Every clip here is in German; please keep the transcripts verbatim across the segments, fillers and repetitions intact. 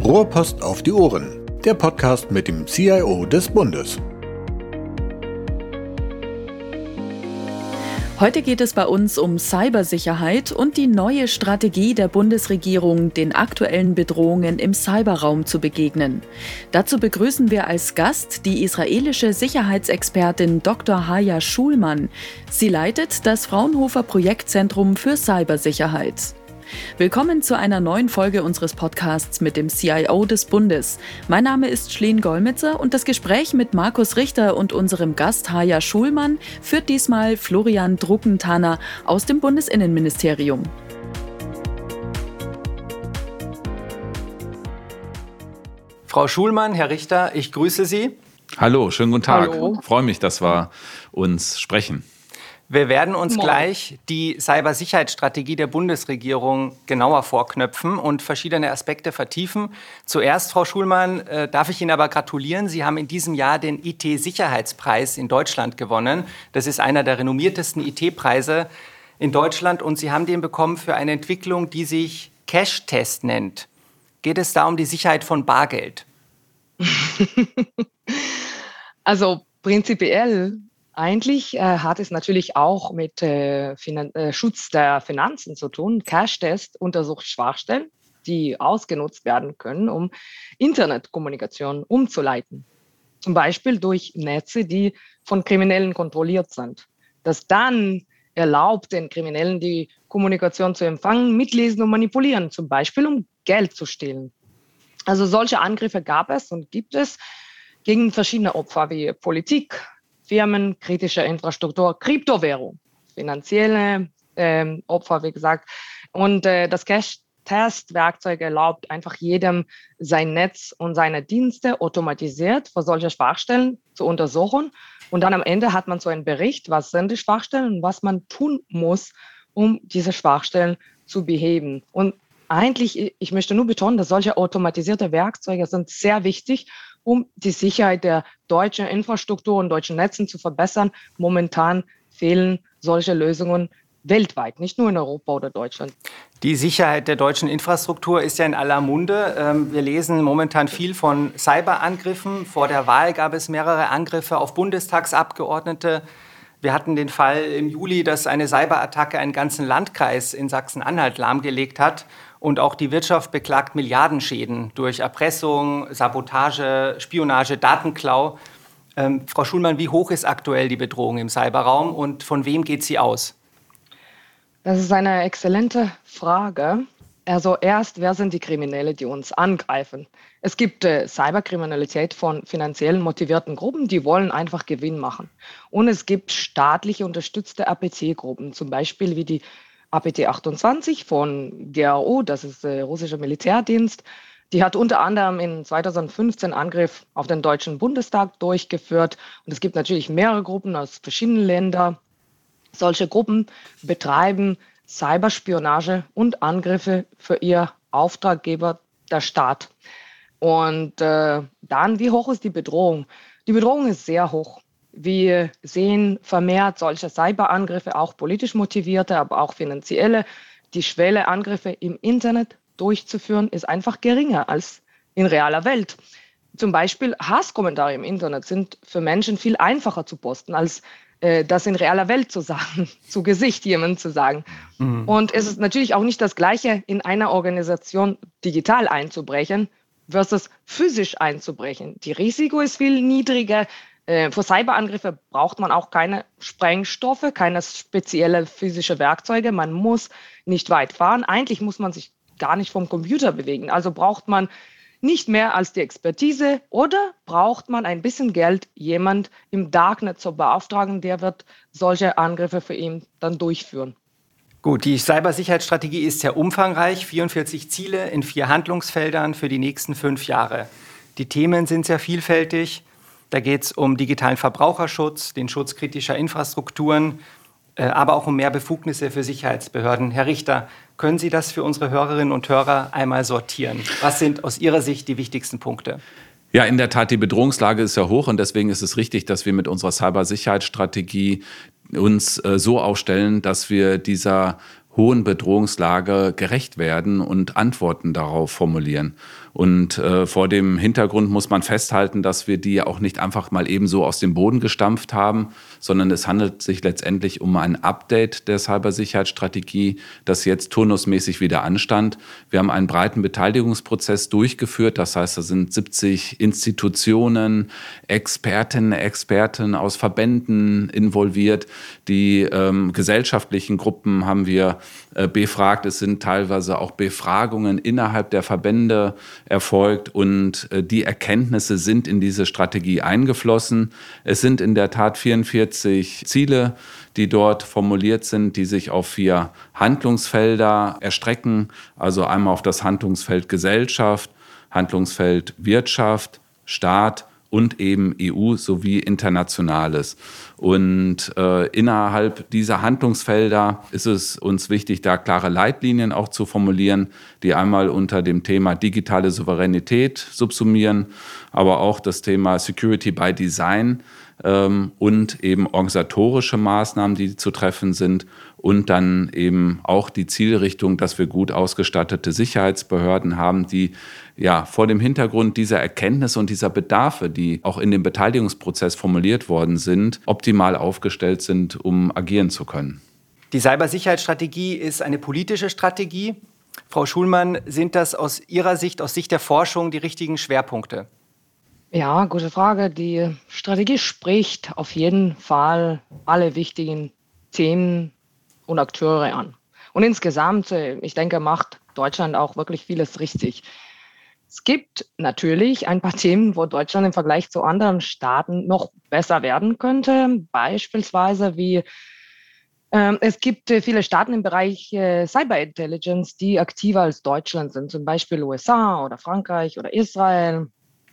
Rohrpost auf die Ohren, der Podcast mit dem C I O des Bundes. Heute geht es bei uns um Cybersicherheit und die neue Strategie der Bundesregierung, den aktuellen Bedrohungen im Cyberraum zu begegnen. Dazu begrüßen wir als Gast die israelische Sicherheitsexpertin Doktor Haya Schulman. Sie leitet das Fraunhofer Projektzentrum für Cybersicherheit. Willkommen zu einer neuen Folge unseres Podcasts mit dem C I O des Bundes. Mein Name ist Schleen Golmitzer und das Gespräch mit Markus Richter und unserem Gast Haya Schulman führt diesmal Florian Druckenthaler aus dem Bundesinnenministerium. Frau Schulman, Herr Richter, ich grüße Sie. Hallo, schönen guten Tag. Hallo. Ich freue mich, dass wir uns sprechen. Wir werden uns Moin. gleich die Cybersicherheitsstrategie der Bundesregierung genauer vorknöpfen und verschiedene Aspekte vertiefen. Zuerst, Frau Schulman, äh, darf ich Ihnen aber gratulieren. Sie haben in diesem Jahr den I T-Sicherheitspreis in Deutschland gewonnen. Das ist einer der renommiertesten I T-Preise in Deutschland und Sie haben den bekommen für eine Entwicklung, die sich Cash-Test nennt. Geht es da um die Sicherheit von Bargeld? Also prinzipiell Eigentlich äh, hat es natürlich auch mit äh, Finan- äh, Schutz der Finanzen zu tun. Cash-Test untersucht Schwachstellen, die ausgenutzt werden können, um Internetkommunikation umzuleiten. Zum Beispiel durch Netze, die von Kriminellen kontrolliert sind. Das dann erlaubt den Kriminellen, die Kommunikation zu empfangen, mitlesen und manipulieren, zum Beispiel um Geld zu stehlen. Also solche Angriffe gab es und gibt es gegen verschiedene Opfer wie Politik, Firmen, kritische Infrastruktur, Kryptowährung, finanzielle ähm, Opfer, wie gesagt. Und äh, das Cash-Test-Werkzeug erlaubt einfach jedem, sein Netz und seine Dienste automatisiert für solche Schwachstellen zu untersuchen. Und dann am Ende hat man so einen Bericht, was sind die Schwachstellen und was man tun muss, um diese Schwachstellen zu beheben. Und eigentlich, ich möchte nur betonen, dass solche automatisierte Werkzeuge sind sehr wichtig, um die Sicherheit der deutschen Infrastruktur und deutschen Netzen zu verbessern. Momentan fehlen solche Lösungen weltweit, nicht nur in Europa oder Deutschland. Die Sicherheit der deutschen Infrastruktur ist ja in aller Munde. Wir lesen momentan viel von Cyberangriffen. Vor der Wahl gab es mehrere Angriffe auf Bundestagsabgeordnete. Wir hatten den Fall im Juli, dass eine Cyberattacke einen ganzen Landkreis in Sachsen-Anhalt lahmgelegt hat. Und auch die Wirtschaft beklagt Milliardenschäden durch Erpressung, Sabotage, Spionage, Datenklau. Ähm, Frau Schulman, wie hoch ist aktuell die Bedrohung im Cyberraum und von wem geht sie aus? Das ist eine exzellente Frage. Also erst, wer sind die Kriminelle, die uns angreifen? Es gibt äh, Cyberkriminalität von finanziell motivierten Gruppen, die wollen einfach Gewinn machen. Und es gibt staatlich unterstützte A P T-Gruppen, zum Beispiel wie die A P T achtundzwanzig von G R U, das ist der russische Militärdienst. Die hat unter anderem in zweitausendfünfzehn Angriff auf den Deutschen Bundestag durchgeführt. Und es gibt natürlich mehrere Gruppen aus verschiedenen Ländern. Solche Gruppen betreiben Cyberspionage und Angriffe für ihr Auftraggeber, der Staat. Und äh, dann, wie hoch ist die Bedrohung? Die Bedrohung ist sehr hoch. Wir sehen vermehrt solche Cyberangriffe, auch politisch motivierte, aber auch finanzielle. Die Schwelle, Angriffe im Internet durchzuführen, ist einfach geringer als in realer Welt. Zum Beispiel Hasskommentare im Internet sind für Menschen viel einfacher zu posten, als äh, das in realer Welt zu sagen, zu Gesicht jemandem zu sagen. Mhm. Und es ist natürlich auch nicht das Gleiche, in einer Organisation digital einzubrechen versus physisch einzubrechen. Die Risiko ist viel niedriger. Äh, für Cyberangriffe braucht man auch keine Sprengstoffe, keine spezielle physische Werkzeuge. Man muss nicht weit fahren. Eigentlich muss man sich gar nicht vom Computer bewegen. Also braucht man nicht mehr als die Expertise oder braucht man ein bisschen Geld, jemand im Darknet zu beauftragen, der wird solche Angriffe für ihn dann durchführen. Gut, die Cybersicherheitsstrategie ist sehr umfangreich, vierundvierzig Ziele in vier Handlungsfeldern für die nächsten fünf Jahre. Die Themen sind sehr vielfältig. Da geht es um digitalen Verbraucherschutz, den Schutz kritischer Infrastrukturen, äh, aber auch um mehr Befugnisse für Sicherheitsbehörden. Herr Richter, können Sie das für unsere Hörerinnen und Hörer einmal sortieren? Was sind aus Ihrer Sicht die wichtigsten Punkte? Ja, in der Tat, die Bedrohungslage ist ja hoch und deswegen ist es richtig, dass wir mit unserer Cybersicherheitsstrategie uns äh, so aufstellen, dass wir dieser hohen Bedrohungslage gerecht werden und Antworten darauf formulieren. Und äh, vor dem Hintergrund muss man festhalten, dass wir die auch nicht einfach mal ebenso aus dem Boden gestampft haben, sondern es handelt sich letztendlich um ein Update der Cybersicherheitsstrategie, das jetzt turnusmäßig wieder anstand. Wir haben einen breiten Beteiligungsprozess durchgeführt. Das heißt, da sind siebzig Institutionen, Expertinnen, Experten aus Verbänden involviert. Die ähm, gesellschaftlichen Gruppen haben wir äh, befragt. Es sind teilweise auch Befragungen innerhalb der Verbände erfolgt und äh, die Erkenntnisse sind in diese Strategie eingeflossen. Es sind in der Tat vierundvierzig Ziele, die dort formuliert sind, die sich auf vier Handlungsfelder erstrecken. Also einmal auf das Handlungsfeld Gesellschaft, Handlungsfeld Wirtschaft, Staat und eben E U sowie Internationales. Und äh, innerhalb dieser Handlungsfelder ist es uns wichtig, da klare Leitlinien auch zu formulieren, die einmal unter dem Thema digitale Souveränität subsumieren, aber auch das Thema Security by Design ähm, und eben organisatorische Maßnahmen, die zu treffen sind und dann eben auch die Zielrichtung, dass wir gut ausgestattete Sicherheitsbehörden haben, die ja vor dem Hintergrund dieser Erkenntnisse und dieser Bedarfe, die auch in dem Beteiligungsprozess formuliert worden sind, optimal aufgestellt sind, um agieren zu können. Die Cybersicherheitsstrategie ist eine politische Strategie. Frau Schulmann, sind das aus Ihrer Sicht, aus Sicht der Forschung, die richtigen Schwerpunkte? Ja, gute Frage. Die Strategie spricht auf jeden Fall alle wichtigen Themen und Akteure an. Und insgesamt, ich denke, macht Deutschland auch wirklich vieles richtig. Es gibt natürlich ein paar Themen, wo Deutschland im Vergleich zu anderen Staaten noch besser werden könnte. Beispielsweise wie ähm, es gibt äh, viele Staaten im Bereich äh, Cyberintelligence, die aktiver als Deutschland sind, zum Beispiel U S A oder Frankreich oder Israel.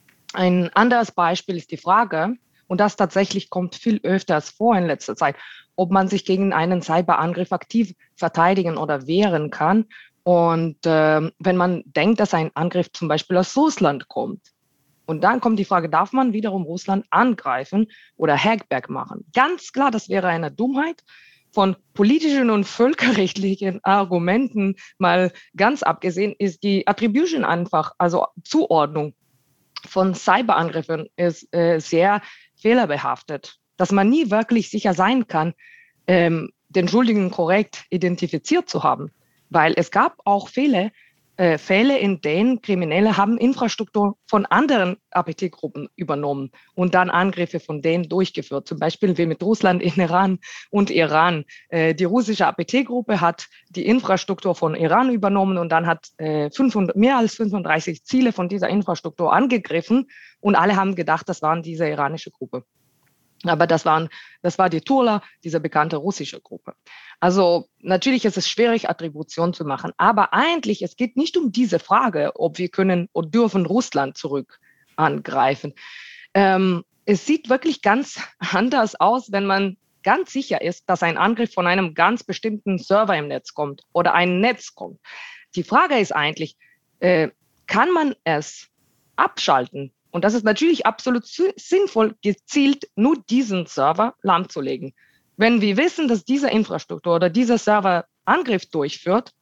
Ein anderes Beispiel ist die Frage, und das tatsächlich kommt viel öfters vor in letzter Zeit, ob man sich gegen einen Cyberangriff aktiv verteidigen oder wehren kann. Und äh, wenn man denkt, dass ein Angriff zum Beispiel aus Russland kommt, und dann kommt die Frage, darf man wiederum Russland angreifen oder Hackback machen? Ganz klar, das wäre eine Dummheit. Von politischen und völkerrechtlichen Argumenten mal ganz abgesehen, ist die Attribution einfach, also Zuordnung von Cyberangriffen ist äh, sehr fehlerbehaftet, dass man nie wirklich sicher sein kann, ähm, den Schuldigen korrekt identifiziert zu haben. Weil es gab auch Fälle, äh, Fälle, in denen Kriminelle haben Infrastruktur von anderen A P T-Gruppen übernommen und dann Angriffe von denen durchgeführt. Zum Beispiel wie mit Russland, in Iran und Iran. Äh, die russische A P T-Gruppe hat die Infrastruktur von Iran übernommen und dann hat äh, fünfhundert, mehr als fünfunddreißig Ziele von dieser Infrastruktur angegriffen und alle haben gedacht, das waren diese iranische Gruppe. Aber das, waren, das war die Turla, diese bekannte russische Gruppe. Also natürlich ist es schwierig, Attribution zu machen. Aber eigentlich, es geht nicht um diese Frage, ob wir können oder dürfen Russland zurück angreifen. Ähm, es sieht wirklich ganz anders aus, wenn man ganz sicher ist, dass ein Angriff von einem ganz bestimmten Server im Netz kommt oder ein Netz kommt. Die Frage ist eigentlich, äh, kann man es abschalten? Und das ist natürlich absolut sinnvoll, gezielt nur diesen Server lahmzulegen. Wenn wir wissen, dass diese Infrastruktur oder dieser Server Angriff durchführt,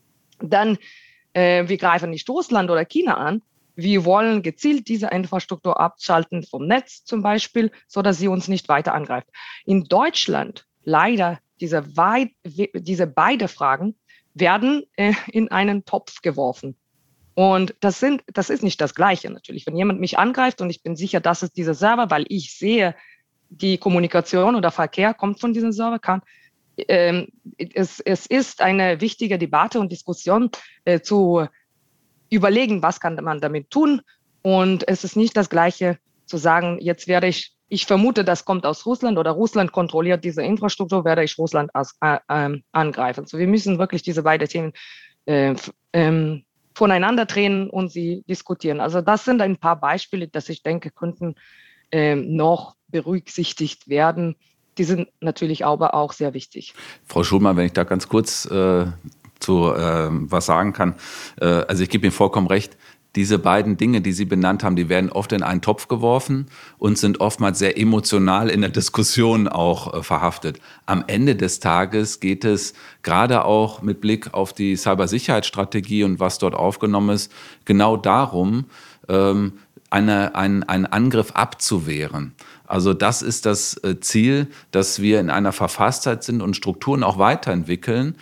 dann äh, wir greifen nicht Russland oder China an. Wir wollen gezielt diese Infrastruktur abschalten vom Netz zum Beispiel, so dass sie uns nicht weiter angreift. In Deutschland leider diese, weit, diese beide Fragen werden äh, in einen Topf geworfen. Und das sind, das ist nicht das Gleiche natürlich. Wenn jemand mich angreift und ich bin sicher, das ist dieser Server, weil ich sehe, die Kommunikation oder Verkehr kommt von diesem Server, kann, ähm, es, es ist eine wichtige Debatte und Diskussion äh, zu überlegen, was kann man damit tun. Und es ist nicht das Gleiche zu sagen, jetzt werde ich, ich vermute, das kommt aus Russland oder Russland kontrolliert diese Infrastruktur, werde ich Russland as, äh, äh, angreifen. So, wir müssen wirklich diese beiden Themen äh, ähm, voneinander trennen und sie diskutieren. Also das sind ein paar Beispiele, dass ich denke, könnten ähm, noch berücksichtigt werden. Die sind natürlich aber auch sehr wichtig. Frau Schulmann, wenn ich da ganz kurz äh, zu äh, was sagen kann. Äh, also ich gebe Ihnen vollkommen recht. diese beiden Dinge, die Sie benannt haben, die werden oft in einen Topf geworfen und sind oftmals sehr emotional in der Diskussion auch äh, verhaftet. Am Ende des Tages geht es gerade auch mit Blick auf die Cybersicherheitsstrategie und was dort aufgenommen ist, genau darum, ähm, eine, ein, einen Angriff abzuwehren. Also das ist das Ziel, dass wir in einer Verfasstheit sind und Strukturen auch weiterentwickeln,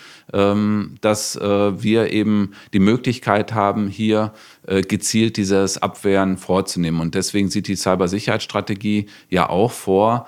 dass wir eben die Möglichkeit haben, hier gezielt dieses Abwehren vorzunehmen. Und deswegen sieht die Cybersicherheitsstrategie ja auch vor,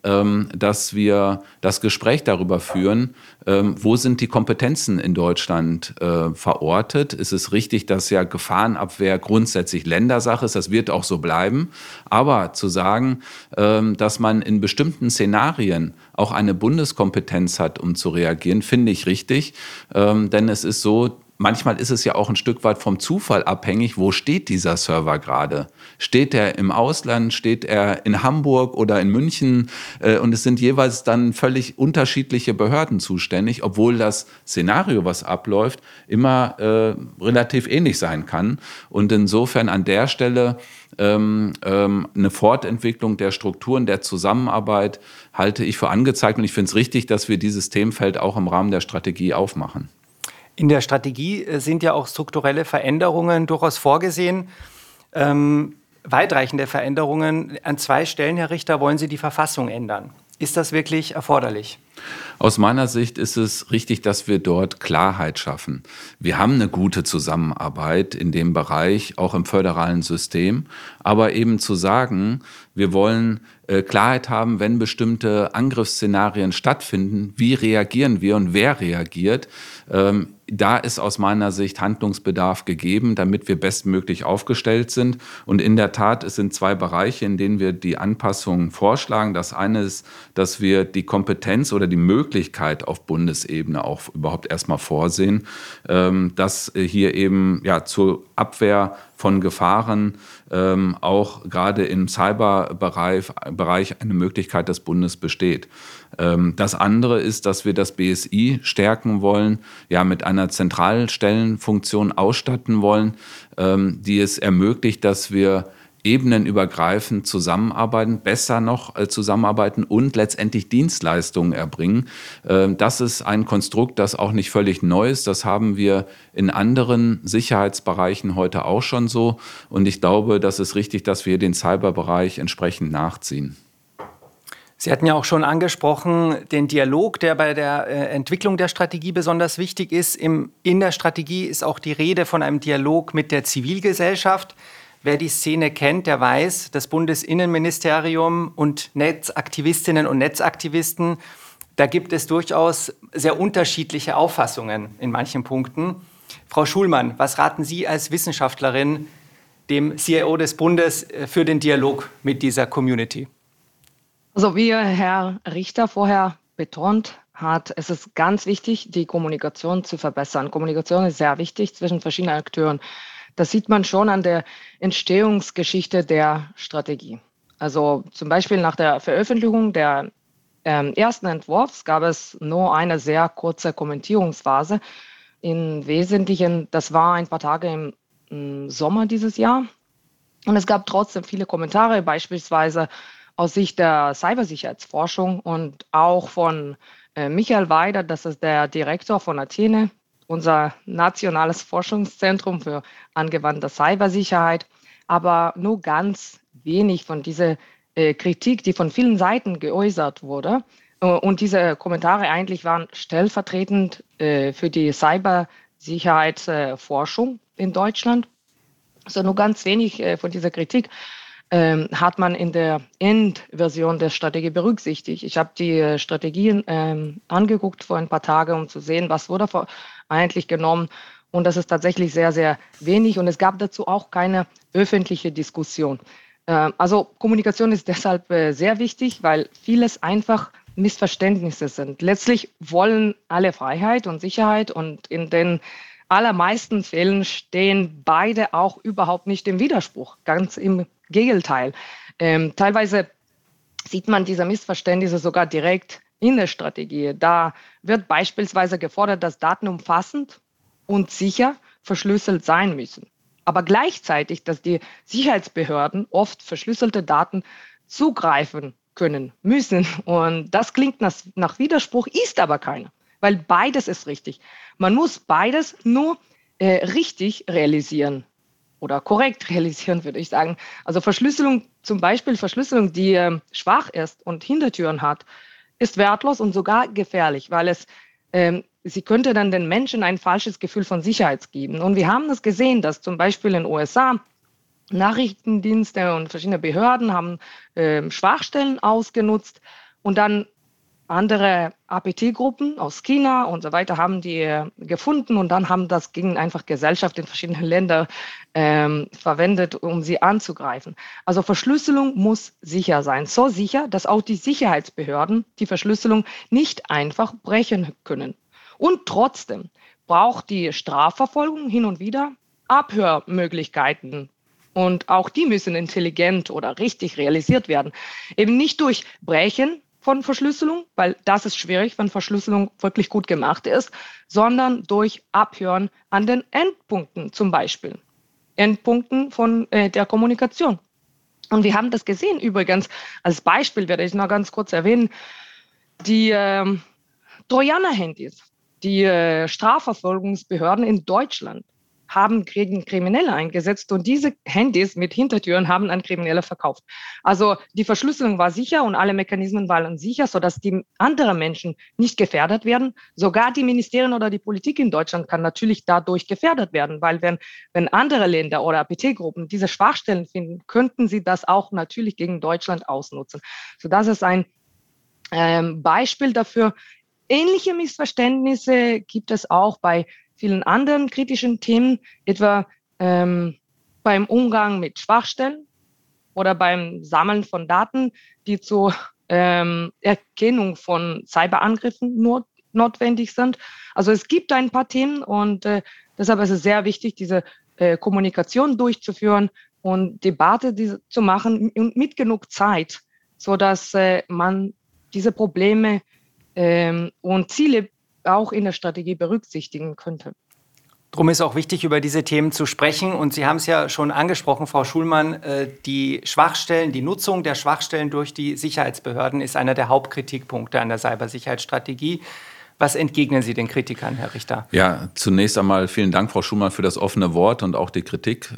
dass wir das Gespräch darüber führen, wo sind die Kompetenzen in Deutschland äh, verortet. Ist es richtig, dass ja Gefahrenabwehr grundsätzlich Ländersache ist, das wird auch so bleiben. Aber zu sagen, ähm, dass man in bestimmten Szenarien auch eine Bundeskompetenz hat, um zu reagieren, finde ich richtig. Ähm, denn es ist so, manchmal ist es ja auch ein Stück weit vom Zufall abhängig, wo steht dieser Server gerade? Steht er im Ausland, steht er in Hamburg oder in München? Und es sind jeweils dann völlig unterschiedliche Behörden zuständig, obwohl das Szenario, was abläuft, immer äh, relativ ähnlich sein kann. Und insofern an der Stelle ähm, ähm, eine Fortentwicklung der Strukturen, der Zusammenarbeit halte ich für angezeigt. Und ich finde es richtig, dass wir dieses Themenfeld auch im Rahmen der Strategie aufmachen. In der Strategie sind ja auch strukturelle Veränderungen durchaus vorgesehen. Ähm, weitreichende Veränderungen. An zwei Stellen, Herr Richter, wollen Sie die Verfassung ändern. Ist das wirklich erforderlich? Aus meiner Sicht ist es richtig, dass wir dort Klarheit schaffen. Wir haben eine gute Zusammenarbeit in dem Bereich, auch im föderalen System. Aber eben zu sagen, wir wollen äh, Klarheit haben, wenn bestimmte Angriffsszenarien stattfinden, wie reagieren wir und wer reagiert, ähm, da ist aus meiner Sicht Handlungsbedarf gegeben, damit wir bestmöglich aufgestellt sind. Und in der Tat, es sind zwei Bereiche, in denen wir die Anpassungen vorschlagen. Das eine ist, dass wir die Kompetenz oder die Möglichkeit auf Bundesebene auch überhaupt erstmal vorsehen, ähm, dass hier eben ja zur Abwehr von Gefahren ähm, auch gerade im Cyberbereich Bereich eine Möglichkeit des Bundes besteht. Ähm, das andere ist, dass wir das B S I stärken wollen, ja mit einer Zentralstellenfunktion ausstatten wollen, ähm, die es ermöglicht, dass wir ebenenübergreifend zusammenarbeiten, besser noch äh, zusammenarbeiten und letztendlich Dienstleistungen erbringen. Ähm, das ist ein Konstrukt, das auch nicht völlig neu ist. Das haben wir in anderen Sicherheitsbereichen heute auch schon so. Und ich glaube, das ist richtig, dass wir den Cyberbereich entsprechend nachziehen. Sie hatten ja auch schon angesprochen, den Dialog, der bei der äh, Entwicklung der Strategie besonders wichtig ist. Im, in der Strategie ist auch die Rede von einem Dialog mit der Zivilgesellschaft. Wer die Szene kennt, der weiß, das Bundesinnenministerium und Netzaktivistinnen und Netzaktivisten, da gibt es durchaus sehr unterschiedliche Auffassungen in manchen Punkten. Frau Schulmann, was raten Sie als Wissenschaftlerin dem C I O des Bundes für den Dialog mit dieser Community? Also wie Herr Richter vorher betont hat, es ist ganz wichtig, die Kommunikation zu verbessern. Kommunikation ist sehr wichtig zwischen verschiedenen Akteuren. Das sieht man schon an der Entstehungsgeschichte der Strategie. Also zum Beispiel nach der Veröffentlichung der ähm, ersten Entwurfs gab es nur eine sehr kurze Kommentierungsphase. Im Wesentlichen, das war ein paar Tage im, im Sommer dieses Jahr. Und es gab trotzdem viele Kommentare, beispielsweise aus Sicht der Cybersicherheitsforschung und auch von äh, Michael Weider, das ist der Direktor von Athene, unser nationales Forschungszentrum für angewandte Cybersicherheit, aber nur ganz wenig von dieser äh, Kritik, die von vielen Seiten geäußert wurde. Äh, und diese Kommentare eigentlich waren stellvertretend äh, für die Cybersicherheitsforschung äh, in Deutschland. Also nur ganz wenig äh, von dieser Kritik ähm, hat man in der Endversion der Strategie berücksichtigt. Ich habe die äh, Strategien ähm, angeguckt vor ein paar Tagen, um zu sehen, was wurde vor eigentlich genommen. Und das ist tatsächlich sehr, sehr wenig. Und es gab dazu auch keine öffentliche Diskussion. Äh, also Kommunikation ist deshalb äh, sehr wichtig, weil vieles einfach Missverständnisse sind. Letztlich wollen alle Freiheit und Sicherheit und in den allermeisten Fällen stehen beide auch überhaupt nicht im Widerspruch. Ganz im Gegenteil. Ähm, teilweise sieht man diese Missverständnisse sogar direkt in der Strategie. Da wird beispielsweise gefordert, dass Daten umfassend und sicher verschlüsselt sein müssen. aber gleichzeitig, dass die Sicherheitsbehörden oft verschlüsselte Daten zugreifen können, müssen. Und das klingt nach, nach Widerspruch, ist aber keiner, weil beides ist richtig. Man muss beides nur äh, richtig realisieren oder korrekt realisieren, würde ich sagen. Also Verschlüsselung, zum Beispiel Verschlüsselung, die äh, schwach ist und Hintertüren hat, ist wertlos und sogar gefährlich, weil es ähm, sie könnte dann den Menschen ein falsches Gefühl von Sicherheit geben. Und wir haben das gesehen, dass zum Beispiel in den U S A Nachrichtendienste und verschiedene Behörden haben äh, Schwachstellen ausgenutzt und dann andere A P T-Gruppen aus China und so weiter haben die äh, gefunden und dann haben das gegen einfach Gesellschaft in verschiedenen Ländern ähm, verwendet, um sie anzugreifen. Also Verschlüsselung muss sicher sein, so sicher, dass auch die Sicherheitsbehörden die Verschlüsselung nicht einfach brechen können. Und trotzdem braucht die Strafverfolgung hin und wieder Abhörmöglichkeiten. Und auch die müssen intelligent oder richtig realisiert werden. Eben nicht durch Brechen von Verschlüsselung, weil das ist schwierig, wenn Verschlüsselung wirklich gut gemacht ist, sondern durch Abhören an den Endpunkten zum Beispiel. Endpunkten von äh, der Kommunikation. Und wir haben das gesehen übrigens. Als Beispiel werde ich noch ganz kurz erwähnen, die äh, Trojaner-Handys. Die äh, Strafverfolgungsbehörden in Deutschland haben gegen Kriminelle eingesetzt und diese Handys mit Hintertüren haben an Kriminelle verkauft. Also die Verschlüsselung war sicher und alle Mechanismen waren sicher, sodass die anderen Menschen nicht gefährdet werden. Sogar die Ministerien oder die Politik in Deutschland kann natürlich dadurch gefährdet werden, weil wenn, wenn andere Länder oder A P T-Gruppen diese Schwachstellen finden, könnten sie das auch natürlich gegen Deutschland ausnutzen. So, das ist ein ähm, Beispiel dafür. Ähnliche Missverständnisse gibt es auch bei vielen anderen kritischen Themen, etwa ähm, beim Umgang mit Schwachstellen oder beim Sammeln von Daten, die zur ähm, Erkennung von Cyberangriffen not- notwendig sind. Also es gibt ein paar Themen und äh, deshalb ist es sehr wichtig, diese äh, Kommunikation durchzuführen und Debatte diese, zu machen und mit genug Zeit, sodass äh, man diese Probleme ähm, und Ziele auch in der Strategie berücksichtigen könnte. Darum ist auch wichtig, über diese Themen zu sprechen. Und Sie haben es ja schon angesprochen, Frau Schulmann, die Schwachstellen, die Nutzung der Schwachstellen durch die Sicherheitsbehörden ist einer der Hauptkritikpunkte an der Cybersicherheitsstrategie. Was entgegnen Sie den Kritikern, Herr Richter? Ja, zunächst einmal vielen Dank, Frau Schulmann, für das offene Wort und auch die Kritik.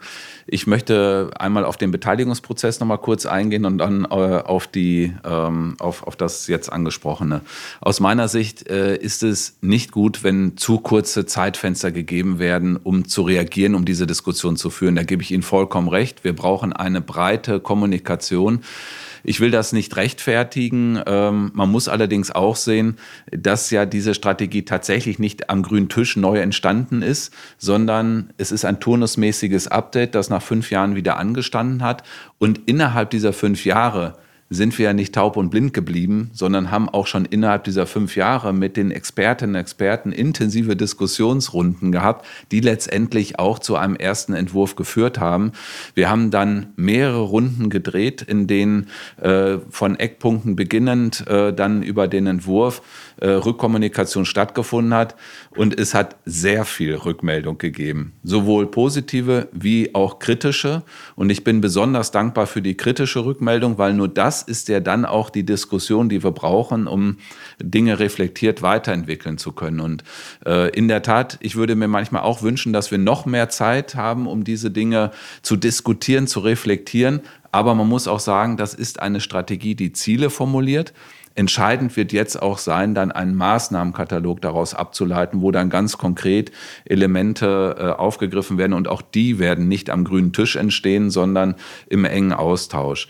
Ich möchte einmal auf den Beteiligungsprozess noch mal kurz eingehen und dann auf, die, auf, auf das jetzt Angesprochene. Aus meiner Sicht ist es nicht gut, wenn zu kurze Zeitfenster gegeben werden, um zu reagieren, um diese Diskussion zu führen. Da gebe ich Ihnen vollkommen recht. Wir brauchen eine breite Kommunikation. Ich will das nicht rechtfertigen. Ähm, man muss allerdings auch sehen, dass ja diese Strategie tatsächlich nicht am grünen Tisch neu entstanden ist, sondern es ist ein turnusmäßiges Update, das nach fünf Jahren wieder angestanden hat. Und innerhalb dieser fünf Jahre sind wir ja nicht taub und blind geblieben, sondern haben auch schon innerhalb dieser fünf Jahre mit den Expertinnen und Experten intensive Diskussionsrunden gehabt, die letztendlich auch zu einem ersten Entwurf geführt haben. Wir haben dann mehrere Runden gedreht, in denen äh, von Eckpunkten beginnend äh, dann über den Entwurf äh, Rückkommunikation stattgefunden hat. Und es hat sehr viel Rückmeldung gegeben, sowohl positive wie auch kritische. Und ich bin besonders dankbar für die kritische Rückmeldung, weil nur das ist ja dann auch die Diskussion, die wir brauchen, um Dinge reflektiert weiterentwickeln zu können. Und äh, in der Tat, ich würde mir manchmal auch wünschen, dass wir noch mehr Zeit haben, um diese Dinge zu diskutieren, zu reflektieren. Aber man muss auch sagen, das ist eine Strategie, die Ziele formuliert. Entscheidend wird jetzt auch sein, dann einen Maßnahmenkatalog daraus abzuleiten, wo dann ganz konkret Elemente äh, aufgegriffen werden. Und auch die werden nicht am grünen Tisch entstehen, sondern im engen Austausch.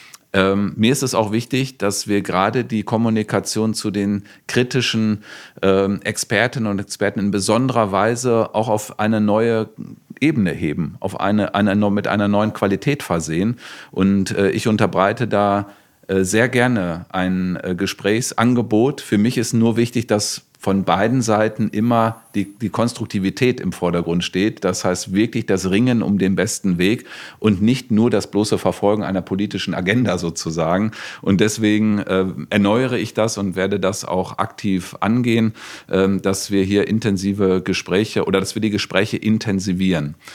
Ähm, mir ist es auch wichtig, dass wir gerade die Kommunikation zu den kritischen ähm, Expertinnen und Experten in besonderer Weise auch auf eine neue Ebene heben, auf eine, eine, mit einer neuen Qualität versehen. Und äh, ich unterbreite da äh, sehr gerne ein äh, Gesprächsangebot. Für mich ist nur wichtig, dass von beiden Seiten immer die, die Konstruktivität im Vordergrund steht. Das heißt wirklich das Ringen um den besten Weg und nicht nur das bloße Verfolgen einer politischen Agenda sozusagen. Und deswegen äh, erneuere ich das und werde das auch aktiv angehen, äh, dass wir hier intensive Gespräche oder dass wir die Gespräche intensivieren.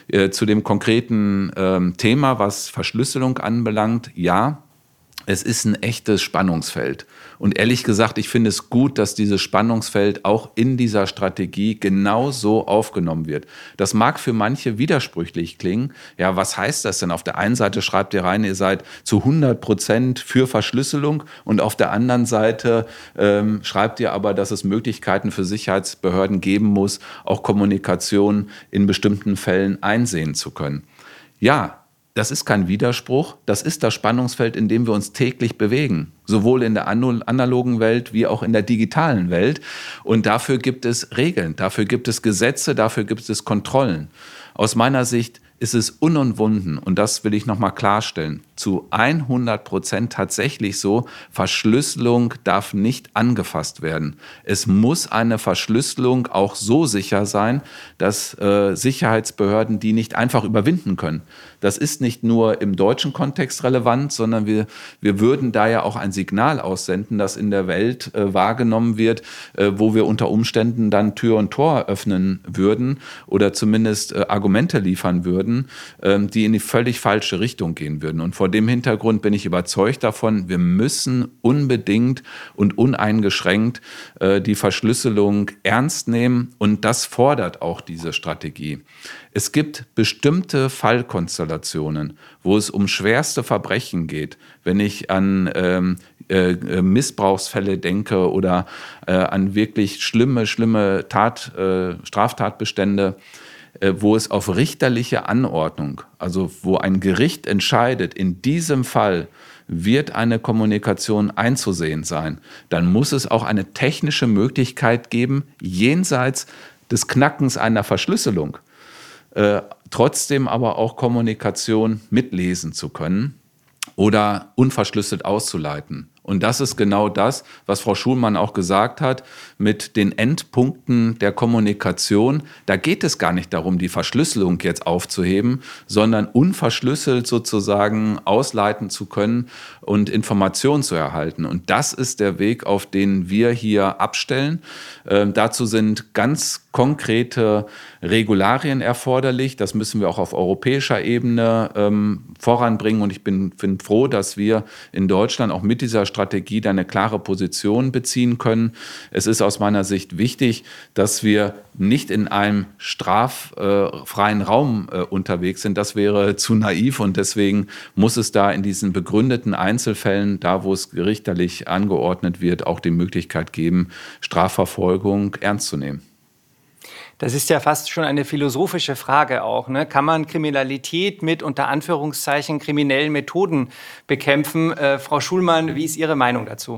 Äh, zu dem konkreten ähm, Thema, was Verschlüsselung anbelangt, ja, es ist ein echtes Spannungsfeld. Und ehrlich gesagt, ich finde es gut, dass dieses Spannungsfeld auch in dieser Strategie genau so aufgenommen wird. Das mag für manche widersprüchlich klingen. Ja, was heißt das denn? Auf der einen Seite schreibt ihr rein, ihr seid zu hundert Prozent für Verschlüsselung und auf der anderen Seite ähm, schreibt ihr aber, dass es Möglichkeiten für Sicherheitsbehörden geben muss, auch Kommunikation in bestimmten Fällen einsehen zu können. Ja, das ist kein Widerspruch, das ist das Spannungsfeld, in dem wir uns täglich bewegen, sowohl in der analogen Welt wie auch in der digitalen Welt. Und dafür gibt es Regeln, dafür gibt es Gesetze, dafür gibt es Kontrollen. Aus meiner Sicht ist es unumwunden, und das will ich nochmal klarstellen, zu hundert Prozent tatsächlich so, Verschlüsselung darf nicht angefasst werden. Es muss eine Verschlüsselung auch so sicher sein, dass äh, Sicherheitsbehörden die nicht einfach überwinden können. Das ist nicht nur im deutschen Kontext relevant, sondern wir, wir würden da ja auch ein Signal aussenden, das in der Welt äh, wahrgenommen wird, äh, wo wir unter Umständen dann Tür und Tor öffnen würden oder zumindest äh, Argumente liefern würden, äh, die in die völlig falsche Richtung gehen würden. Und vor dem Hintergrund bin ich überzeugt davon, wir müssen unbedingt und uneingeschränkt äh, die Verschlüsselung ernst nehmen, und das fordert auch diese Strategie. Es gibt bestimmte Fallkonstellationen, wo es um schwerste Verbrechen geht. Wenn ich an ähm, äh, Missbrauchsfälle denke oder äh, an wirklich schlimme, schlimme Tat, äh, Straftatbestände, äh, wo es auf richterliche Anordnung, also wo ein Gericht entscheidet, in diesem Fall wird eine Kommunikation einzusehen sein, dann muss es auch eine technische Möglichkeit geben, jenseits des Knackens einer Verschlüsselung, Äh, trotzdem aber auch Kommunikation mitlesen zu können oder unverschlüsselt auszuleiten. Und das ist genau das, was Frau Schulmann auch gesagt hat, mit den Endpunkten der Kommunikation. Da geht es gar nicht darum, die Verschlüsselung jetzt aufzuheben, sondern unverschlüsselt sozusagen ausleiten zu können und Informationen zu erhalten. Und das ist der Weg, auf den wir hier abstellen. Ähm, dazu sind ganz konkrete Regularien erforderlich. Das müssen wir auch auf europäischer Ebene ähm, voranbringen. Und ich bin, bin froh, dass wir in Deutschland auch mit dieser Strategie da eine klare Position beziehen können. Es ist aus meiner Sicht wichtig, dass wir nicht in einem straffreien Raum äh, unterwegs sind. Das wäre zu naiv, und deswegen muss es da in diesen begründeten Einzelfällen, da wo es gerichtlich angeordnet wird, auch die Möglichkeit geben, Strafverfolgung ernst zu nehmen. Das ist ja fast schon eine philosophische Frage auch, ne? Kann man Kriminalität mit unter Anführungszeichen kriminellen Methoden bekämpfen? Äh, Frau Schulmann, wie ist Ihre Meinung dazu?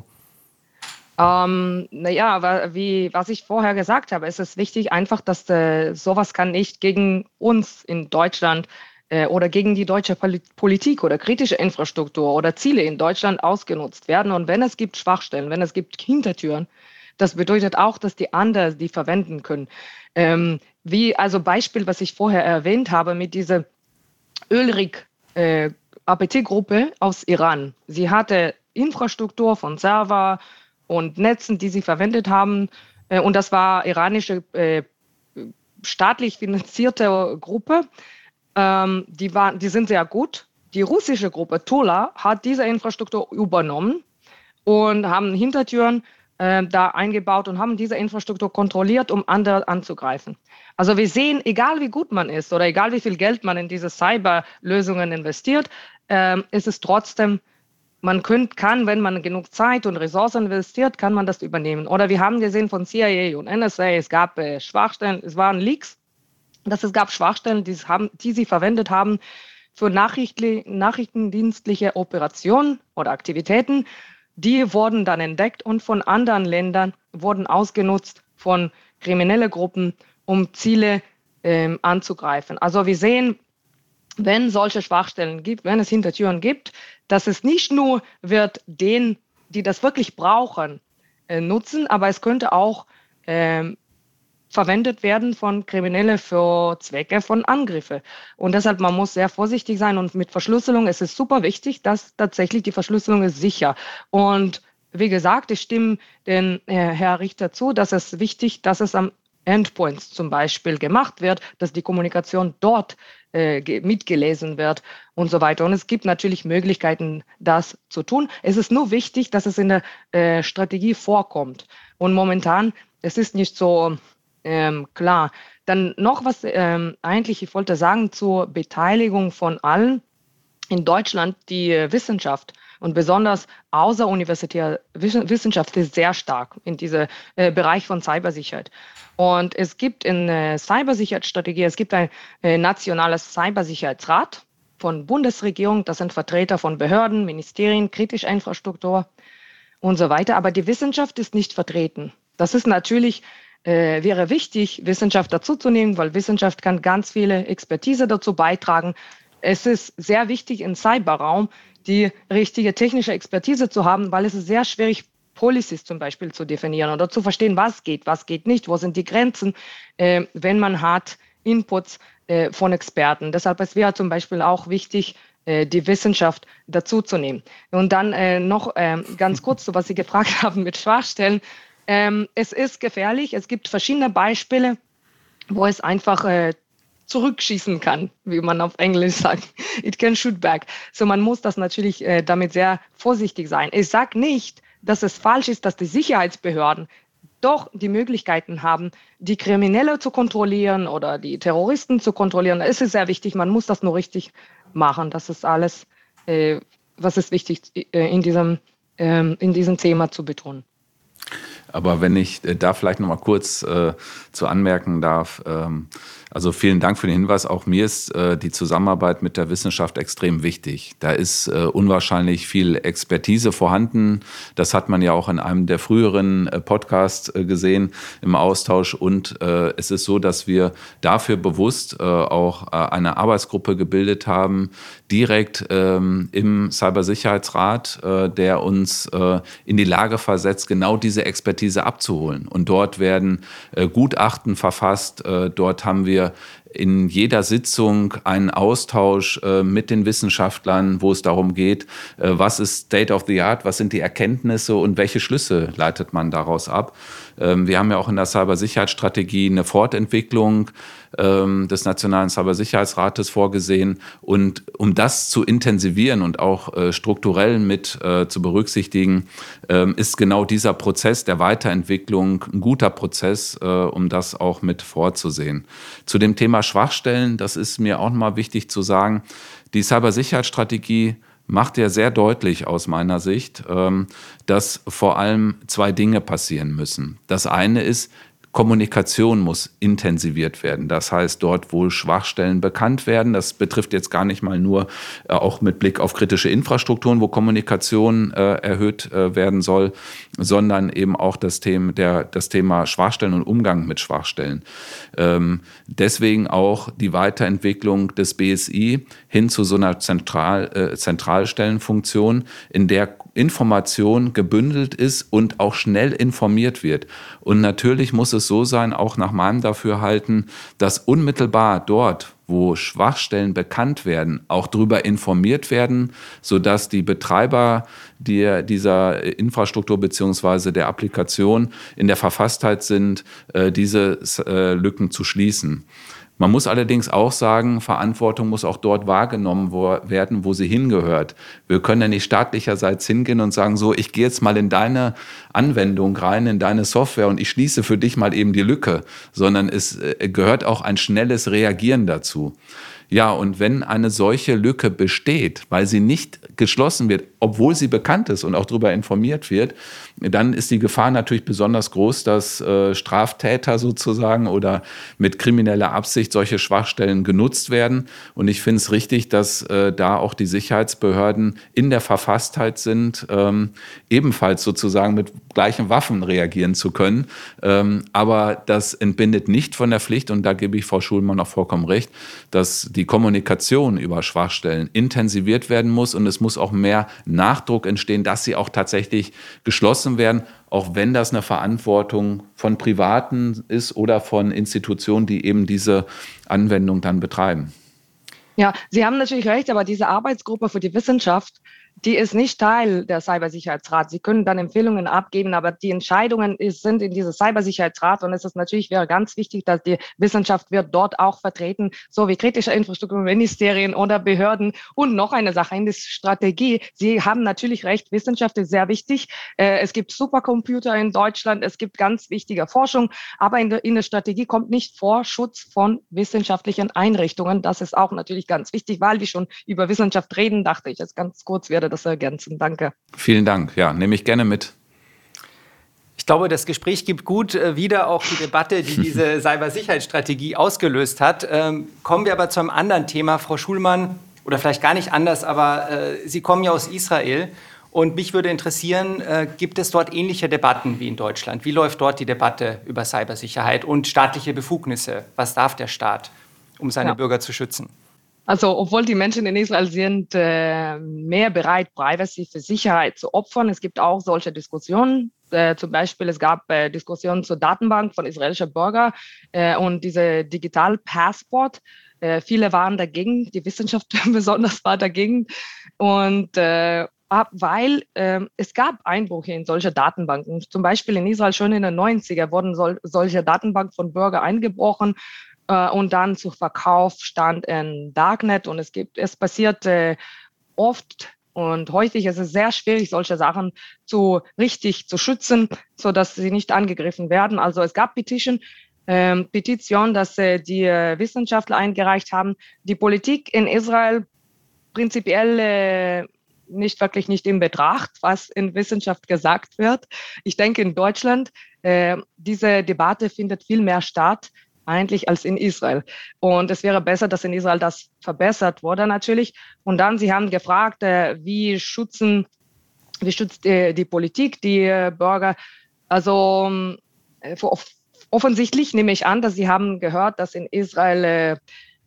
Ähm, naja, wie, was ich vorher gesagt habe, ist es wichtig einfach, dass äh, sowas kann nicht gegen uns in Deutschland äh, oder gegen die deutsche Pol- Politik oder kritische Infrastruktur oder Ziele in Deutschland ausgenutzt werden. Und wenn es gibt Schwachstellen, wenn es gibt Hintertüren, das bedeutet auch, dass die anderen die verwenden können. Ähm, wie also Beispiel, was ich vorher erwähnt habe mit dieser Ölrig äh, A P T-Gruppe aus Iran. Sie hatte Infrastruktur von Server und Netzen, die sie verwendet haben. Äh, und das war iranische äh, staatlich finanzierte Gruppe. Ähm, die, war, die sind sehr gut. Die russische Gruppe Tola hat diese Infrastruktur übernommen und haben Hintertüren äh, da eingebaut und haben diese Infrastruktur kontrolliert, um andere anzugreifen. Also wir sehen, egal wie gut man ist oder egal wie viel Geld man in diese Cyberlösungen investiert, äh, ist es trotzdem, man könnt, kann, wenn man genug Zeit und Ressourcen investiert, kann man das übernehmen. Oder wir haben gesehen von C I A und N S A, es gab äh, Schwachstellen, es waren Leaks, dass es gab Schwachstellen, die, haben, die sie verwendet haben für nachrichtendienstliche Operationen oder Aktivitäten. Die wurden dann entdeckt und von anderen Ländern wurden ausgenutzt von kriminellen Gruppen, um Ziele ähm, anzugreifen. Also wir sehen, wenn solche Schwachstellen gibt, wenn es Hintertüren gibt, dass es nicht nur wird denen, die das wirklich brauchen, äh, nutzen, aber es könnte auch ähm, verwendet werden von Kriminellen für Zwecke von Angriffen. Und deshalb, man muss sehr vorsichtig sein, und mit Verschlüsselung ist es super wichtig, dass tatsächlich die Verschlüsselung ist sicher. Und wie gesagt, ich stimme den äh, Herr Richter zu, dass es wichtig, dass es am Endpoints zum Beispiel gemacht wird, dass die Kommunikation dort äh, mitgelesen wird und so weiter. Und es gibt natürlich Möglichkeiten, das zu tun. Es ist nur wichtig, dass es in der äh, Strategie vorkommt. Und momentan, es ist nicht so ähm, klar. Dann noch was ähm, eigentlich, ich wollte sagen, zur Beteiligung von allen in Deutschland, die äh, Wissenschaft und besonders außeruniversitäre Wissenschaft ist sehr stark in diesem äh, Bereich von Cybersicherheit. Und es gibt in äh, Cybersicherheitsstrategie, es gibt ein äh, nationales Cybersicherheitsrat von Bundesregierung, das sind Vertreter von Behörden, Ministerien, kritischer Infrastruktur und so weiter. Aber die Wissenschaft ist nicht vertreten. Das ist natürlich, äh, wäre wichtig, Wissenschaft dazuzunehmen, weil Wissenschaft kann ganz viele Expertise dazu beitragen. Es ist sehr wichtig im Cyberraum, die richtige technische Expertise zu haben, weil es ist sehr schwierig, Policies zum Beispiel zu definieren oder zu verstehen, was geht, was geht nicht, wo sind die Grenzen, äh, wenn man hat Inputs äh, von Experten. Deshalb es wäre zum Beispiel auch wichtig, äh, die Wissenschaft dazuzunehmen. Und dann äh, noch äh, ganz kurz zu, was Sie gefragt haben mit Schwachstellen. Ähm, es ist gefährlich, es gibt verschiedene Beispiele, wo es einfach äh, zurückschießen kann, wie man auf Englisch sagt. It can shoot back. So, man muss das natürlich äh, damit sehr vorsichtig sein. Ich sage nicht, dass es falsch ist, dass die Sicherheitsbehörden doch die Möglichkeiten haben, die Kriminelle zu kontrollieren oder die Terroristen zu kontrollieren. Es ist sehr wichtig, man muss das nur richtig machen. Das ist alles, äh, was ist wichtig äh, in diesem, äh, in diesem Thema zu betonen. Aber wenn ich äh, da vielleicht noch mal kurz äh, zu anmerken darf, ähm, also vielen Dank für den Hinweis. Auch mir ist äh, die Zusammenarbeit mit der Wissenschaft extrem wichtig. Da ist äh, unwahrscheinlich viel Expertise vorhanden. Das hat man ja auch in einem der früheren äh, Podcasts äh, gesehen im Austausch. Und äh, es ist so, dass wir dafür bewusst äh, auch äh, eine Arbeitsgruppe gebildet haben, direkt ähm, im Cybersicherheitsrat, äh, der uns äh, in die Lage versetzt, genau diese Expertise abzuholen. Und dort werden äh, Gutachten verfasst. Äh, dort haben wir in jeder Sitzung einen Austausch äh, mit den Wissenschaftlern, wo es darum geht, äh, was ist State of the Art, was sind die Erkenntnisse und welche Schlüsse leitet man daraus ab. Ähm, wir haben ja auch in der Cybersicherheitsstrategie eine Fortentwicklung ähm, des Nationalen Cybersicherheitsrates vorgesehen. Und um das zu intensivieren und auch äh, strukturell mit äh, zu berücksichtigen, äh, ist genau dieser Prozess der Weiterentwicklung ein guter Prozess, äh, um das auch mit vorzusehen. Zu dem Thema Schwachstellen, das ist mir auch nochmal wichtig zu sagen, die Cybersicherheitsstrategie macht ja sehr deutlich aus meiner Sicht, dass vor allem zwei Dinge passieren müssen. Das eine ist, Kommunikation muss intensiviert werden. Das heißt, dort, wo Schwachstellen bekannt werden, das betrifft jetzt gar nicht mal nur äh, auch mit Blick auf kritische Infrastrukturen, wo Kommunikation äh, erhöht äh, werden soll, sondern eben auch das Thema, der, das Thema Schwachstellen und Umgang mit Schwachstellen. Ähm, deswegen auch die Weiterentwicklung des B S I hin zu so einer Zentral, äh, Zentralstellenfunktion, in der Information gebündelt ist und auch schnell informiert wird. Und natürlich muss es so sein, auch nach meinem Dafürhalten, dass unmittelbar dort, wo Schwachstellen bekannt werden, auch darüber informiert werden, sodass die Betreiber die, dieser Infrastruktur bzw. der Applikation in der Verfasstheit sind, äh, diese äh, Lücken zu schließen. Man muss allerdings auch sagen, Verantwortung muss auch dort wahrgenommen werden, wo sie hingehört. Wir können ja nicht staatlicherseits hingehen und sagen, so, ich gehe jetzt mal in deine Anwendung rein, in deine Software und ich schließe für dich mal eben die Lücke, sondern es gehört auch ein schnelles Reagieren dazu. Ja, und wenn eine solche Lücke besteht, weil sie nicht geschlossen wird, obwohl sie bekannt ist und auch darüber informiert wird, dann ist die Gefahr natürlich besonders groß, dass äh, Straftäter sozusagen oder mit krimineller Absicht solche Schwachstellen genutzt werden. Und ich finde es richtig, dass äh, da auch die Sicherheitsbehörden in der Verfasstheit sind, ähm, ebenfalls sozusagen mit gleichen Waffen reagieren zu können. Ähm, aber das entbindet nicht von der Pflicht, und da gebe ich Frau Schulmann auch vollkommen recht, dass die Kommunikation über Schwachstellen intensiviert werden muss und es muss auch mehr Nachdruck entstehen, dass sie auch tatsächlich geschlossen werden, auch wenn das eine Verantwortung von Privaten ist oder von Institutionen, die eben diese Anwendung dann betreiben. Ja, Sie haben natürlich recht, aber diese Arbeitsgruppe für die Wissenschaft, die ist nicht Teil der Cybersicherheitsrat. Sie können dann Empfehlungen abgeben, aber die Entscheidungen ist, sind in diesem Cybersicherheitsrat und es ist natürlich wäre ganz wichtig, dass die Wissenschaft wird dort auch vertreten, so wie kritische Infrastrukturministerien oder Behörden. Und noch eine Sache in der Strategie. Sie haben natürlich recht, Wissenschaft ist sehr wichtig. Äh, es gibt Supercomputer in Deutschland, es gibt ganz wichtige Forschung, aber in der, in der Strategie kommt nicht vor Schutz von wissenschaftlichen Einrichtungen. Das ist auch natürlich ganz wichtig, weil wir schon über Wissenschaft reden, dachte ich, jetzt ganz kurz werde das ergänzen. Danke. Vielen Dank. Ja, nehme ich gerne mit. Ich glaube, das Gespräch gibt gut äh, wieder auch die Debatte, die diese Cybersicherheitsstrategie ausgelöst hat. Ähm, kommen wir aber zu einem anderen Thema, Frau Schulmann, oder vielleicht gar nicht anders, aber äh, Sie kommen ja aus Israel. Und mich würde interessieren, äh, gibt es dort ähnliche Debatten wie in Deutschland? Wie läuft dort die Debatte über Cybersicherheit und staatliche Befugnisse? Was darf der Staat, um seine ja. Bürger zu schützen? Also, obwohl die Menschen in Israel sind äh, mehr bereit, Privacy für Sicherheit zu opfern, es gibt auch solche Diskussionen. Äh, zum Beispiel, es gab äh, Diskussionen zur Datenbank von israelischen Bürgern äh, und diese Digital Passport. Äh, viele waren dagegen, die Wissenschaft besonders war dagegen. Und äh, weil äh, es gab Einbrüche in solche Datenbanken. Zum Beispiel in Israel schon in den neunziger wurden sol- solche Datenbanken von Bürgern eingebrochen. Und dann zu Verkauf stand in Darknet und es gibt, es passiert äh, oft und häufig ist es sehr schwierig, solche Sachen zu richtig zu schützen, so dass sie nicht angegriffen werden. Also es gab Petition, ähm, Petition, dass äh, die äh, Wissenschaftler eingereicht haben. Die Politik in Israel prinzipiell äh, nicht wirklich nicht in Betracht, was in Wissenschaft gesagt wird. Ich denke in Deutschland, äh, diese Debatte findet viel mehr statt, eigentlich als in Israel. Und es wäre besser, dass in Israel das verbessert wurde natürlich. Und dann, Sie haben gefragt, äh, wie schützen, wie schützt äh, die Politik die äh, Bürger? Also äh, offensichtlich nehme ich an, dass Sie haben gehört, dass in Israel äh,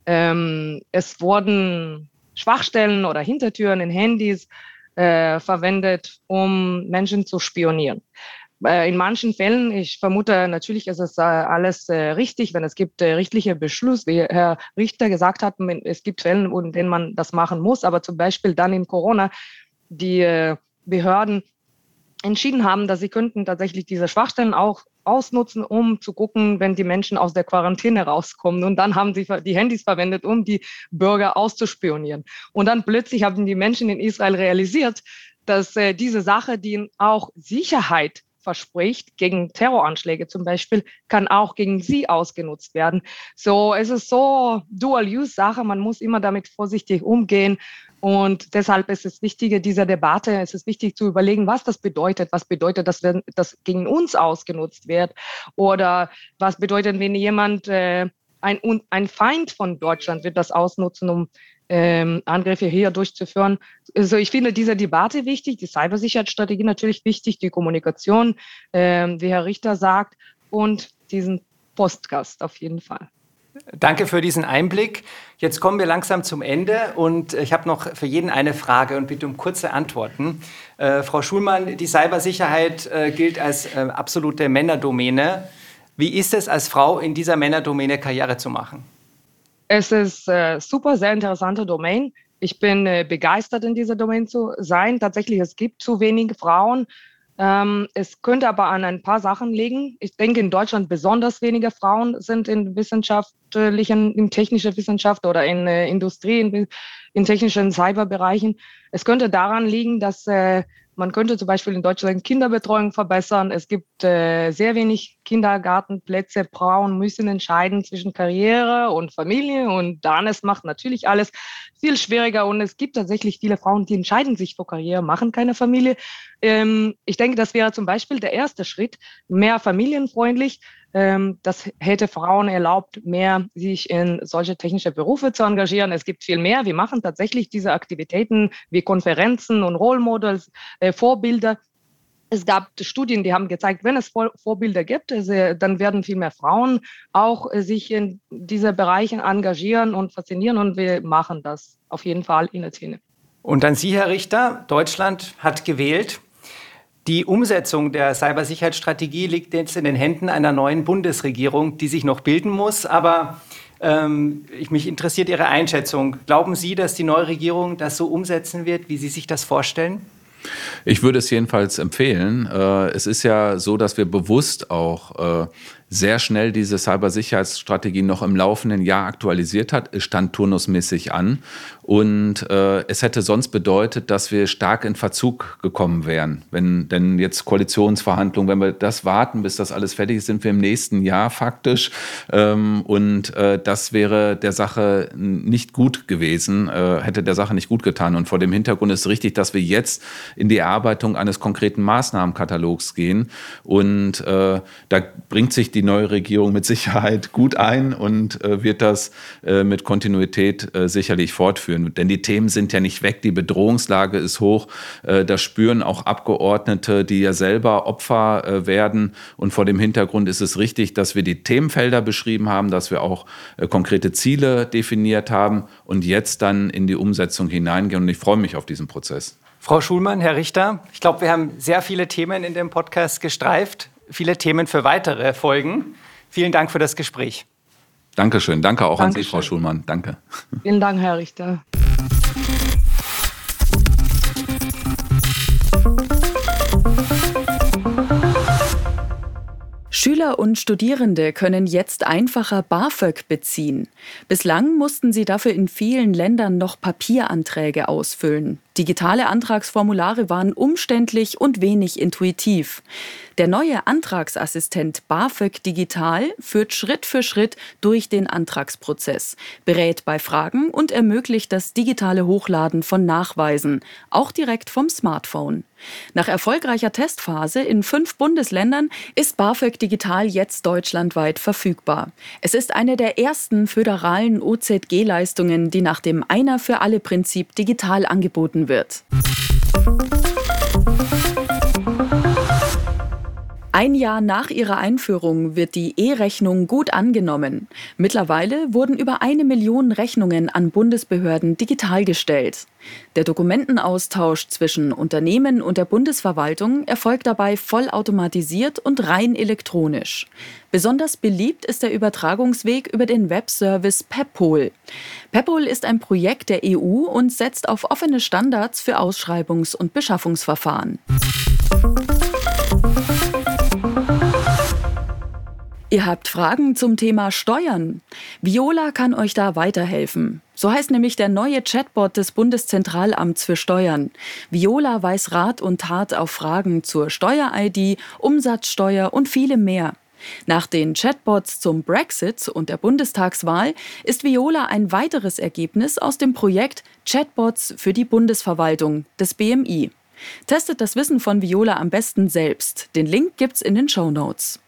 ähm, es wurden Schwachstellen oder Hintertüren in Handys äh, verwendet, um Menschen zu spionieren. In manchen Fällen, ich vermute, natürlich ist es äh, alles äh, richtig, wenn es gibt äh, richtliche Beschluss, wie Herr Richter gesagt hat, es gibt Fälle, in denen man das machen muss, aber zum Beispiel dann in Corona die äh, Behörden entschieden haben, dass sie könnten tatsächlich diese Schwachstellen auch ausnutzen, um zu gucken, wenn die Menschen aus der Quarantäne rauskommen. Und dann haben sie die Handys verwendet, um die Bürger auszuspionieren. Und dann plötzlich haben die Menschen in Israel realisiert, dass äh, diese Sache, die auch Sicherheit verspricht, gegen Terroranschläge zum Beispiel, kann auch gegen sie ausgenutzt werden. So, es ist so Dual-Use-Sache, man muss immer damit vorsichtig umgehen und deshalb ist es wichtig, dieser Debatte, es ist wichtig zu überlegen, was das bedeutet, was bedeutet das, wenn das gegen uns ausgenutzt wird oder was bedeutet, wenn jemand, äh, ein, ein Feind von Deutschland wird das ausnutzen, um Ähm, Angriffe hier durchzuführen. Also ich finde diese Debatte wichtig, die Cybersicherheitsstrategie natürlich wichtig, die Kommunikation, ähm, wie Herr Richter sagt, und diesen Podcast auf jeden Fall. Danke für diesen Einblick. Jetzt kommen wir langsam zum Ende und ich habe noch für jeden eine Frage und bitte um kurze Antworten. Äh, Frau Schulmann, die Cybersicherheit äh, gilt als äh, absolute Männerdomäne. Wie ist es als Frau in dieser Männerdomäne Karriere zu machen? Es ist äh, super, sehr interessante Domain. Ich bin äh, begeistert, in dieser Domain zu sein. Tatsächlich, es gibt zu wenige Frauen. Ähm, es könnte aber an ein paar Sachen liegen. Ich denke, in Deutschland besonders wenige Frauen sind in wissenschaftlichen, in technischer Wissenschaft oder in äh, Industrie, in, in technischen Cyberbereichen. Es könnte daran liegen, dass äh, man könnte zum Beispiel in Deutschland Kinderbetreuung verbessern. Es gibt äh, sehr wenig Kindergartenplätze. Frauen müssen entscheiden zwischen Karriere und Familie. Und dann es macht natürlich alles viel schwieriger. Und es gibt tatsächlich viele Frauen, die entscheiden sich für Karriere, machen keine Familie. Ähm, ich denke, das wäre zum Beispiel der erste Schritt, mehr familienfreundlich. Ähm, das hätte Frauen erlaubt, mehr sich in solche technische Berufe zu engagieren. Es gibt viel mehr. Wir machen tatsächlich diese Aktivitäten wie Konferenzen und Role Models, äh, Vorbilder. Es gab Studien, die haben gezeigt, wenn es Vor- Vorbilder gibt, also, dann werden viel mehr Frauen auch äh, sich in diese Bereiche engagieren und faszinieren. Und wir machen das auf jeden Fall in Athene. Und an Sie, Herr Richter, Deutschland hat gewählt. Die Umsetzung der Cybersicherheitsstrategie liegt jetzt in den Händen einer neuen Bundesregierung, die sich noch bilden muss. Aber Ähm, ich, mich interessiert Ihre Einschätzung. Glauben Sie, dass die neue Regierung das so umsetzen wird, wie Sie sich das vorstellen? Ich würde es jedenfalls empfehlen. Äh, es ist ja so, dass wir bewusst auch äh, sehr schnell diese Cybersicherheitsstrategie noch im laufenden Jahr aktualisiert hat. Es stand turnusmäßig an und äh, es hätte sonst bedeutet, dass wir stark in Verzug gekommen wären. Wenn denn jetzt Koalitionsverhandlungen, wenn wir das warten, bis das alles fertig ist, sind wir im nächsten Jahr faktisch ähm, und äh, das wäre der Sache nicht gut gewesen, äh, hätte der Sache nicht gut getan. Und vor dem Hintergrund ist richtig, dass wir jetzt in die Erarbeitung eines konkreten Maßnahmenkatalogs gehen und äh, da bringt sich die Die neue Regierung mit Sicherheit gut ein und äh, wird das äh, mit Kontinuität äh, sicherlich fortführen. Denn die Themen sind ja nicht weg, die Bedrohungslage ist hoch. Äh, das spüren auch Abgeordnete, die ja selber Opfer äh, werden. Und vor dem Hintergrund ist es richtig, dass wir die Themenfelder beschrieben haben, dass wir auch äh, konkrete Ziele definiert haben und jetzt dann in die Umsetzung hineingehen. Und ich freue mich auf diesen Prozess. Frau Schulmann, Herr Richter, ich glaube, wir haben sehr viele Themen in dem Podcast gestreift. Viele Themen für weitere Folgen. Vielen Dank für das Gespräch. Dankeschön. Danke auch Dankeschön. an Sie, Frau Schulmann. Danke. Vielen Dank, Herr Richter. Schüler und Studierende können jetzt einfacher BAföG beziehen. Bislang mussten sie dafür in vielen Ländern noch Papieranträge ausfüllen. Digitale Antragsformulare waren umständlich und wenig intuitiv. Der neue Antragsassistent BAföG Digital führt Schritt für Schritt durch den Antragsprozess, berät bei Fragen und ermöglicht das digitale Hochladen von Nachweisen, auch direkt vom Smartphone. Nach erfolgreicher Testphase in fünf Bundesländern ist BAföG Digital jetzt deutschlandweit verfügbar. Es ist eine der ersten föderalen O Z G-Leistungen, die nach dem Einer-für-alle-Prinzip digital angeboten wird. Ein Jahr nach ihrer Einführung wird die E-Rechnung gut angenommen. Mittlerweile wurden über eine Million Rechnungen an Bundesbehörden digital gestellt. Der Dokumentenaustausch zwischen Unternehmen und der Bundesverwaltung erfolgt dabei vollautomatisiert und rein elektronisch. Besonders beliebt ist der Übertragungsweg über den Webservice Peppol. Peppol ist ein Projekt der E U und setzt auf offene Standards für Ausschreibungs- und Beschaffungsverfahren. Ihr habt Fragen zum Thema Steuern? Viola kann euch da weiterhelfen. So heißt nämlich der neue Chatbot des Bundeszentralamts für Steuern. Viola weiß Rat und Tat auf Fragen zur Steuer-I D, Umsatzsteuer und vielem mehr. Nach den Chatbots zum Brexit und der Bundestagswahl ist Viola ein weiteres Ergebnis aus dem Projekt Chatbots für die Bundesverwaltung des B M I. Testet das Wissen von Viola am besten selbst. Den Link gibt's in den Shownotes.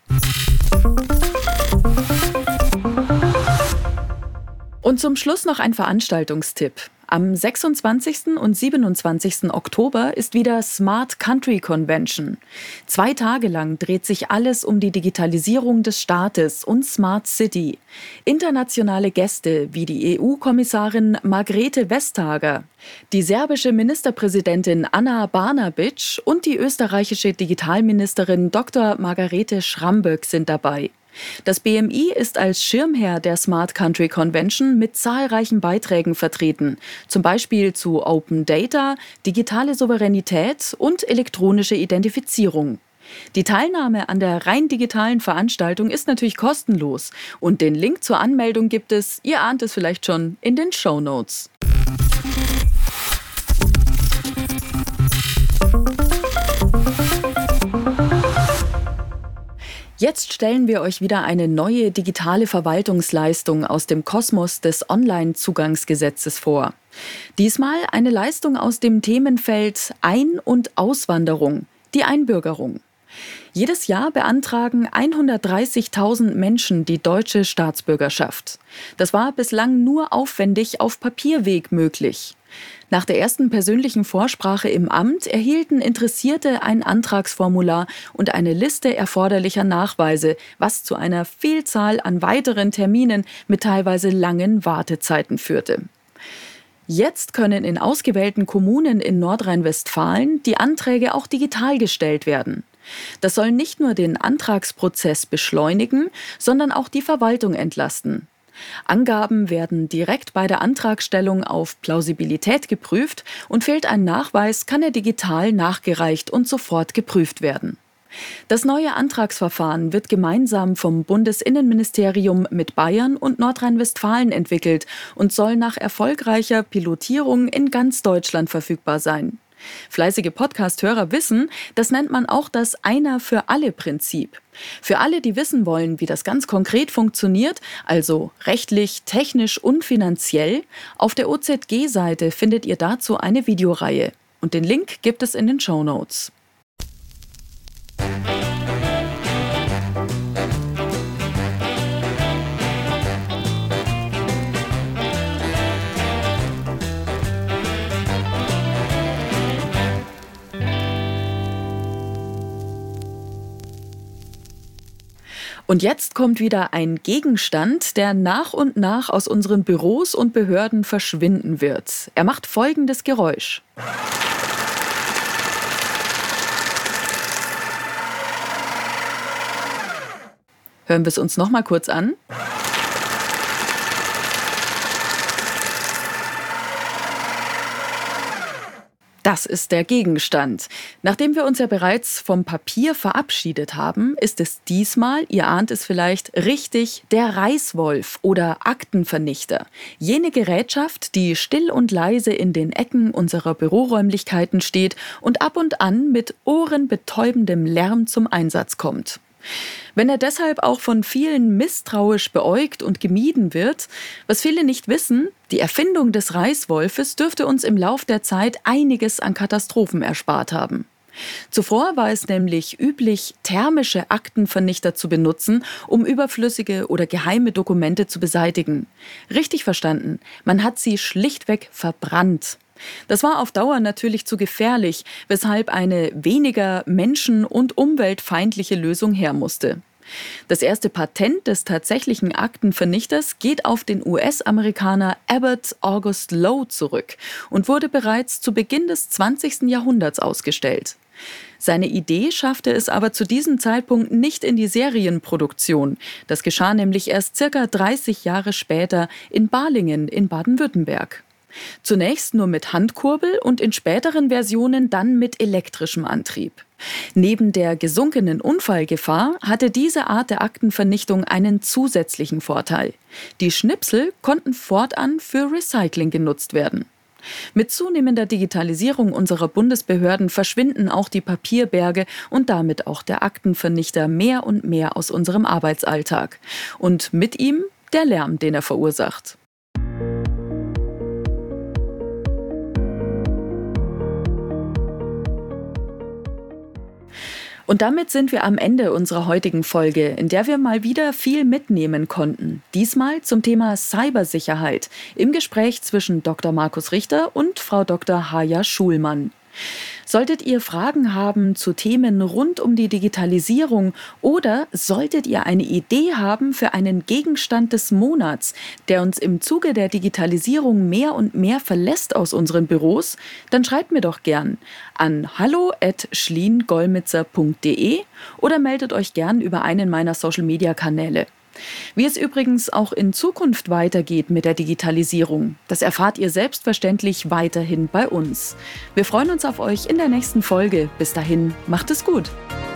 Und zum Schluss noch ein Veranstaltungstipp. Am sechsundzwanzigsten und siebenundzwanzigsten Oktober ist wieder Smart Country Convention. Zwei Tage lang dreht sich alles um die Digitalisierung des Staates und Smart City. Internationale Gäste wie die E U-Kommissarin Margrethe Vestager, die serbische Ministerpräsidentin Ana Brnabić und die österreichische Digitalministerin Doktor Margarete Schramböck sind dabei. Das B M I ist als Schirmherr der Smart Country Convention mit zahlreichen Beiträgen vertreten, zum Beispiel zu Open Data, digitale Souveränität und elektronische Identifizierung. Die Teilnahme an der rein digitalen Veranstaltung ist natürlich kostenlos und den Link zur Anmeldung gibt es, ihr ahnt es vielleicht schon, in den Shownotes. Jetzt stellen wir euch wieder eine neue digitale Verwaltungsleistung aus dem Kosmos des Online-Zugangsgesetzes vor. Diesmal eine Leistung aus dem Themenfeld Ein- und Auswanderung, die Einbürgerung. Jedes Jahr beantragen hundertdreißigtausend Menschen die deutsche Staatsbürgerschaft. Das war bislang nur aufwendig auf Papierweg möglich. Nach der ersten persönlichen Vorsprache im Amt erhielten Interessierte ein Antragsformular und eine Liste erforderlicher Nachweise, was zu einer Vielzahl an weiteren Terminen mit teilweise langen Wartezeiten führte. Jetzt können in ausgewählten Kommunen in Nordrhein-Westfalen die Anträge auch digital gestellt werden. Das soll nicht nur den Antragsprozess beschleunigen, sondern auch die Verwaltung entlasten. Angaben werden direkt bei der Antragstellung auf Plausibilität geprüft und fehlt ein Nachweis, kann er digital nachgereicht und sofort geprüft werden. Das neue Antragsverfahren wird gemeinsam vom Bundesinnenministerium mit Bayern und Nordrhein-Westfalen entwickelt und soll nach erfolgreicher Pilotierung in ganz Deutschland verfügbar sein. Fleißige Podcast-Hörer wissen, das nennt man auch das Einer-für-alle-Prinzip. Für alle, die wissen wollen, wie das ganz konkret funktioniert, also rechtlich, technisch und finanziell, auf der O Z G-Seite findet ihr dazu eine Videoreihe. Und den Link gibt es in den Shownotes. Und jetzt kommt wieder ein Gegenstand, der nach und nach aus unseren Büros und Behörden verschwinden wird. Er macht folgendes Geräusch. Hören wir es uns noch mal kurz an. Das ist der Gegenstand. Nachdem wir uns ja bereits vom Papier verabschiedet haben, ist es diesmal, ihr ahnt es vielleicht, richtig, der Reißwolf oder Aktenvernichter. Jene Gerätschaft, die still und leise in den Ecken unserer Büroräumlichkeiten steht und ab und an mit ohrenbetäubendem Lärm zum Einsatz kommt. Wenn er deshalb auch von vielen misstrauisch beäugt und gemieden wird, was viele nicht wissen, die Erfindung des Reißwolfes dürfte uns im Lauf der Zeit einiges an Katastrophen erspart haben. Zuvor war es nämlich üblich, thermische Aktenvernichter zu benutzen, um überflüssige oder geheime Dokumente zu beseitigen. Richtig verstanden, man hat sie schlichtweg verbrannt. Das war auf Dauer natürlich zu gefährlich, weshalb eine weniger menschen- und umweltfeindliche Lösung her musste. Das erste Patent des tatsächlichen Aktenvernichters geht auf den U S-Amerikaner Abbott August Lowe zurück und wurde bereits zu Beginn des zwanzigsten Jahrhunderts ausgestellt. Seine Idee schaffte es aber zu diesem Zeitpunkt nicht in die Serienproduktion. Das geschah nämlich erst circa dreißig Jahre später in Balingen in Baden-Württemberg. Zunächst nur mit Handkurbel und in späteren Versionen dann mit elektrischem Antrieb. Neben der gesunkenen Unfallgefahr hatte diese Art der Aktenvernichtung einen zusätzlichen Vorteil. Die Schnipsel konnten fortan für Recycling genutzt werden. Mit zunehmender Digitalisierung unserer Bundesbehörden verschwinden auch die Papierberge und damit auch der Aktenvernichter mehr und mehr aus unserem Arbeitsalltag. Und mit ihm der Lärm, den er verursacht. Und damit sind wir am Ende unserer heutigen Folge, in der wir mal wieder viel mitnehmen konnten. Diesmal zum Thema Cybersicherheit im Gespräch zwischen Doktor Markus Richter und Frau Doktor Haja Schulmann. Solltet ihr Fragen haben zu Themen rund um die Digitalisierung oder solltet ihr eine Idee haben für einen Gegenstand des Monats, der uns im Zuge der Digitalisierung mehr und mehr verlässt aus unseren Büros, dann schreibt mir doch gern an hallo at schlien golmitzer punkt de oder meldet euch gern über einen meiner Social-Media-Kanäle. Wie es übrigens auch in Zukunft weitergeht mit der Digitalisierung, das erfahrt ihr selbstverständlich weiterhin bei uns. Wir freuen uns auf euch in der nächsten Folge. Bis dahin, macht es gut!